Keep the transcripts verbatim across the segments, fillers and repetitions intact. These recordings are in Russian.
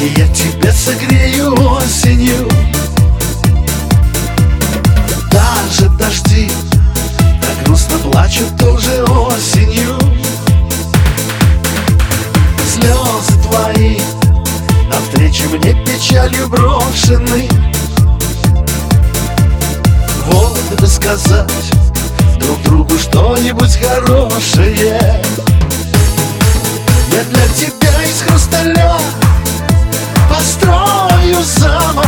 И я тебя согрею осенью. Даже дожди так грустно плачут тоже осенью. Слезы твои навстречу мне печалью брошены. Вот бы сказать друг другу что-нибудь хорошее. Я для тебя из хрусталя построю замок.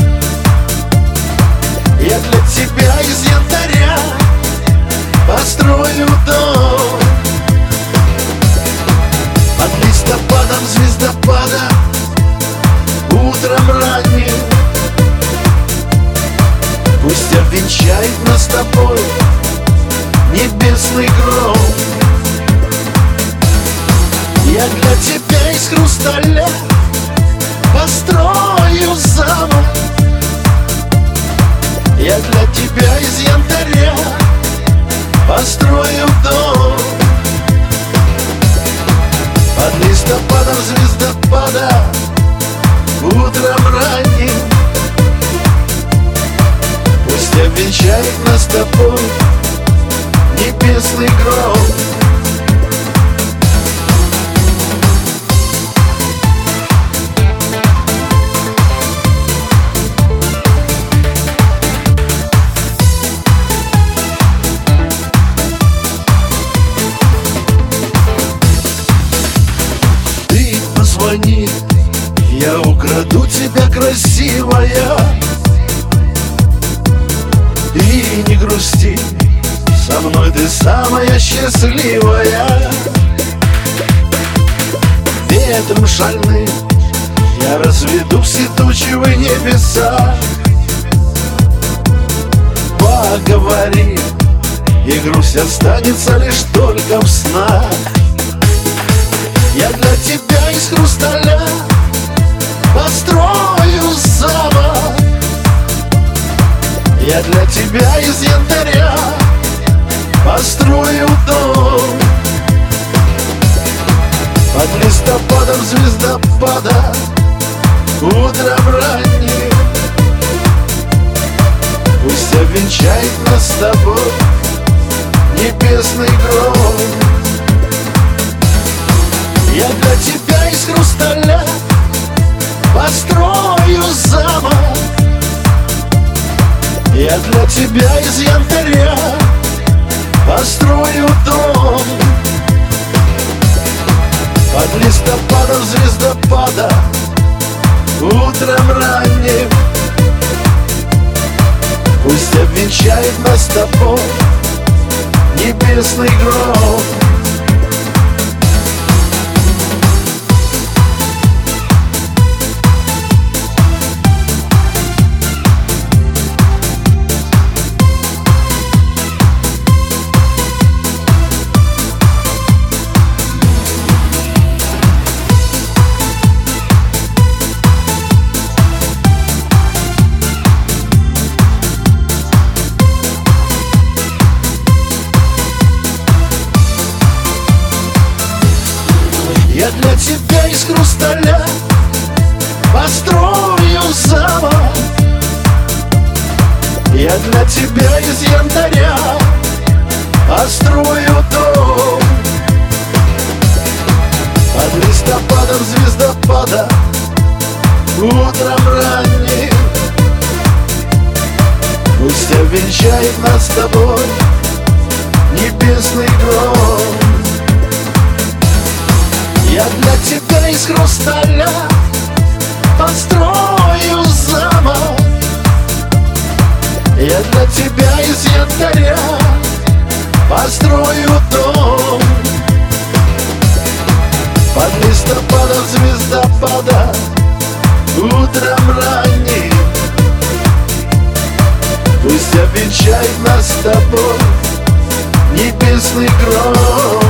Я для тебя из янтаря построю дом. Под листопадом звездопада, утром ранним, пусть обвенчает нас с тобой небесный гром. Я для тебя из хрусталя построю замок. Я для тебя из янтаря построю дом. Под листопадом звездопада, утром ранним, пусть обвенчает нас с тобой небесный гром. Позвони, я украду тебя, красивая. И не грусти, со мной ты самая счастливая. Ветром шальным я разведу все тучи в небеса. Поговори, и грусть останется лишь только в снах. Я для тебя из хрусталя построю замок. Я для тебя из янтаря построю дом. Под листопадом звездопада, утром ранним, пусть обвенчает нас с тобой небесный гром. Я для тебя из хрусталя построю замок. Я для тебя из янтаря построю дом. Под листопадом звездопада, утром ранним, пусть обвенчает нас с тобой небесный гром. Я для тебя из хрусталя построю замок. Я для тебя из янтаря построю дом. Под листопадом звездопада, утром ранним, пусть обвенчает нас с тобой небесный гром. Я для тебя из хрусталя построю замок. Я для тебя из янтаря построю дом. Под листопадом звездопада, утром ранним, пусть обвенчает нас с тобой небесный гром.